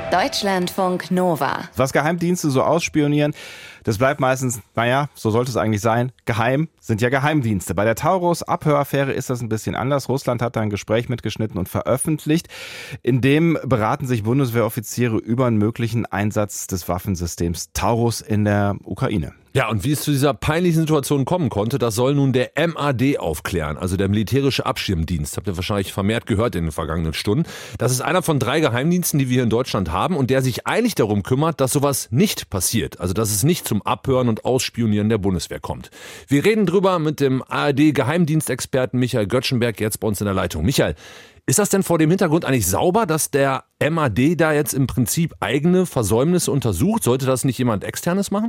Deutschlandfunk Nova. Was Geheimdienste so ausspionieren, das bleibt meistens, so sollte es eigentlich sein, geheim, sind ja Geheimdienste. Bei der Taurus-Abhöraffäre ist das ein bisschen anders. Russland hat da ein Gespräch mitgeschnitten und veröffentlicht. In dem beraten sich Bundeswehroffiziere über einen möglichen Einsatz des Waffensystems Taurus in der Ukraine. Ja, und wie es zu dieser peinlichen Situation kommen konnte, das soll nun der MAD aufklären, also der militärische Abschirmdienst. Habt ihr wahrscheinlich vermehrt gehört in den vergangenen Stunden. Das ist einer von 3 Geheimdiensten, die wir hier in Deutschland haben und der sich eigentlich darum kümmert, dass sowas nicht passiert. Also dass es nicht zum Abhören und Ausspionieren der Bundeswehr kommt. Wir reden drüber mit dem ARD-Geheimdienstexperten Michael Göttschenberg jetzt bei uns in der Leitung. Michael, ist das denn vor dem Hintergrund eigentlich sauber, dass der MAD da jetzt im Prinzip eigene Versäumnisse untersucht? Sollte das nicht jemand Externes machen?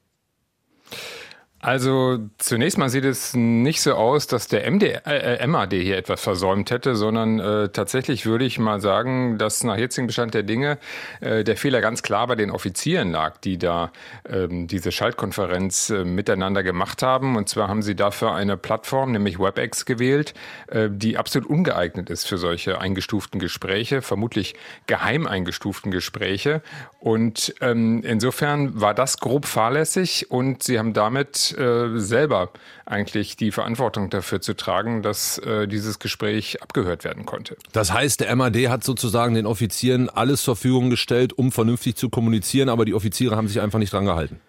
Also zunächst mal sieht es nicht so aus, dass der MAD hier etwas versäumt hätte, sondern tatsächlich würde ich mal sagen, dass nach jetzigem Bestand der Dinge der Fehler ganz klar bei den Offizieren lag, die da diese Schaltkonferenz miteinander gemacht haben. Und zwar haben sie dafür eine Plattform, nämlich WebEx, gewählt, die absolut ungeeignet ist für solche eingestuften Gespräche, vermutlich geheim eingestuften Gespräche. Und insofern war das grob fahrlässig und sie haben damit selber eigentlich die Verantwortung dafür zu tragen, dass dieses Gespräch abgehört werden konnte. Das heißt, der MAD hat sozusagen den Offizieren alles zur Verfügung gestellt, um vernünftig zu kommunizieren, aber die Offiziere haben sich einfach nicht dran gehalten.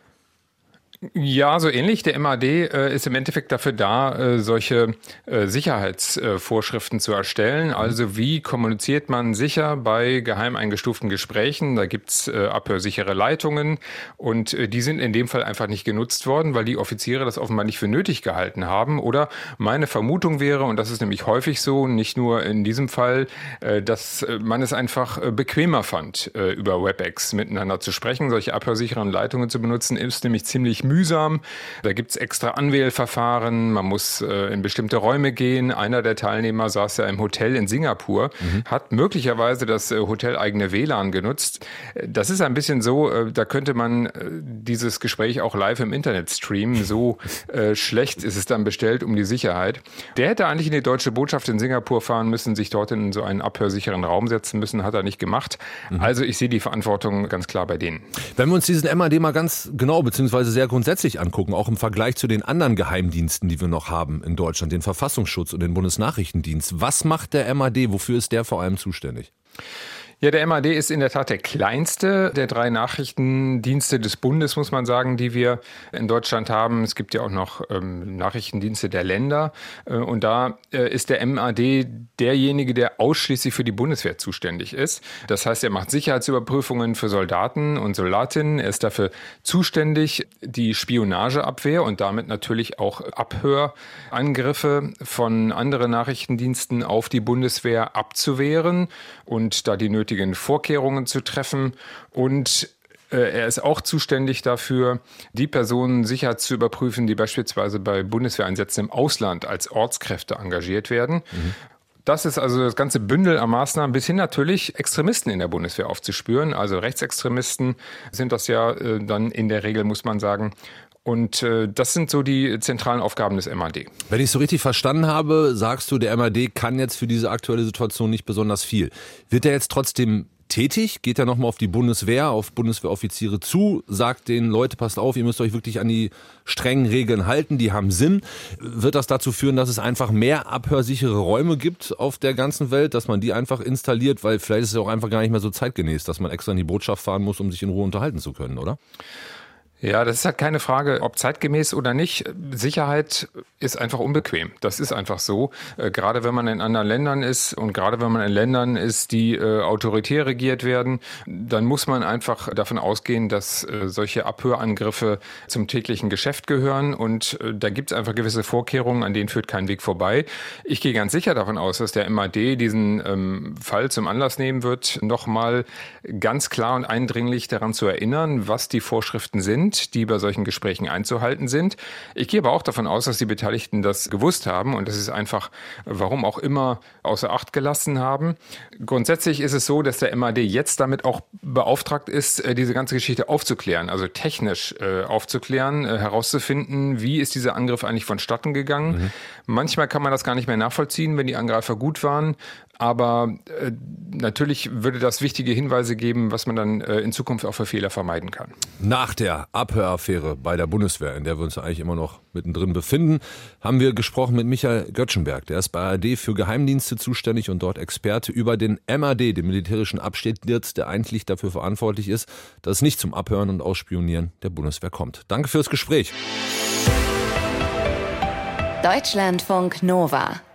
Ja, so ähnlich. Der MAD ist im Endeffekt dafür da, solche Sicherheitsvorschriften zu erstellen. Also wie kommuniziert man sicher bei geheim eingestuften Gesprächen? Da gibt's abhörsichere Leitungen und die sind in dem Fall einfach nicht genutzt worden, weil die Offiziere das offenbar nicht für nötig gehalten haben. Oder meine Vermutung wäre, und das ist nämlich häufig so, nicht nur in diesem Fall, dass man es einfach bequemer fand, über WebEx miteinander zu sprechen. Solche abhörsicheren Leitungen zu benutzen, ist nämlich ziemlich mühsam. Da gibt's extra Anwählverfahren, man muss in bestimmte Räume gehen. Einer der Teilnehmer saß ja im Hotel in Singapur, hat möglicherweise das hoteleigene WLAN genutzt. Das ist ein bisschen so, da könnte man dieses Gespräch auch live im Internet streamen. So schlecht ist es dann bestellt um die Sicherheit. Der hätte eigentlich in die deutsche Botschaft in Singapur fahren müssen, sich dort in so einen abhörsicheren Raum setzen müssen, hat er nicht gemacht. Also ich sehe die Verantwortung ganz klar bei denen. Wenn wir uns diesen MAD mal ganz genau beziehungsweise sehr grundsätzlich angucken, auch im Vergleich zu den anderen Geheimdiensten, die wir noch haben in Deutschland, den Verfassungsschutz und den Bundesnachrichtendienst. Was macht der MAD? Wofür ist der vor allem zuständig? Ja, der MAD ist in der Tat der kleinste der 3 Nachrichtendienste des Bundes, muss man sagen, die wir in Deutschland haben. Es gibt ja auch noch Nachrichtendienste der Länder. Und da ist der MAD derjenige, der ausschließlich für die Bundeswehr zuständig ist. Das heißt, er macht Sicherheitsüberprüfungen für Soldaten und Soldatinnen. Er ist dafür zuständig, die Spionageabwehr und damit natürlich auch Abhörangriffe von anderen Nachrichtendiensten auf die Bundeswehr abzuwehren und da die nötigen Vorkehrungen zu treffen. Und er ist auch zuständig dafür, die Personen sicher zu überprüfen, die beispielsweise bei Bundeswehreinsätzen im Ausland als Ortskräfte engagiert werden. Das ist also das ganze Bündel an Maßnahmen, bis hin natürlich Extremisten in der Bundeswehr aufzuspüren. Also Rechtsextremisten sind das ja dann in der Regel, muss man sagen. Und das sind so die zentralen Aufgaben des MAD. Wenn ich es so richtig verstanden habe, sagst du, der MAD kann jetzt für diese aktuelle Situation nicht besonders viel. Wird er jetzt trotzdem tätig? Geht er nochmal auf die Bundeswehr, auf Bundeswehroffiziere zu? Sagt denen, Leute, passt auf, ihr müsst euch wirklich an die strengen Regeln halten, die haben Sinn. Wird das dazu führen, dass es einfach mehr abhörsichere Räume gibt auf der ganzen Welt, dass man die einfach installiert? Weil vielleicht ist es auch einfach gar nicht mehr so zeitgemäß, dass man extra in die Botschaft fahren muss, um sich in Ruhe unterhalten zu können, oder? Ja, das ist halt keine Frage, ob zeitgemäß oder nicht. Sicherheit ist einfach unbequem. Das ist einfach so. Gerade wenn man in anderen Ländern ist und gerade wenn man in Ländern ist, die autoritär regiert werden, dann muss man einfach davon ausgehen, dass solche Abhörangriffe zum täglichen Geschäft gehören und da gibt es einfach gewisse Vorkehrungen, an denen führt kein Weg vorbei. Ich gehe ganz sicher davon aus, dass der MAD diesen Fall zum Anlass nehmen wird, nochmal ganz klar und eindringlich daran zu erinnern, was die Vorschriften sind. sind, die bei solchen Gesprächen einzuhalten sind. Ich gehe aber auch davon aus, dass die Beteiligten das gewusst haben und dass sie es einfach, warum auch immer, außer Acht gelassen haben. Grundsätzlich ist es so, dass der MAD jetzt damit auch beauftragt ist, diese ganze Geschichte aufzuklären, also technisch aufzuklären, herauszufinden, wie ist dieser Angriff eigentlich vonstatten gegangen. Manchmal kann man das gar nicht mehr nachvollziehen, wenn die Angreifer gut waren. Aber natürlich würde das wichtige Hinweise geben, was man dann in Zukunft auch für Fehler vermeiden kann. Nach der Abhöraffäre bei der Bundeswehr, in der wir uns eigentlich immer noch mittendrin befinden, haben wir gesprochen mit Michael Göttschenberg. Der ist bei ARD für Geheimdienste zuständig und dort Experte über den MAD, den militärischen Abschnitt, der eigentlich dafür verantwortlich ist, dass es nicht zum Abhören und Ausspionieren der Bundeswehr kommt. Danke fürs Gespräch. Deutschlandfunk Nova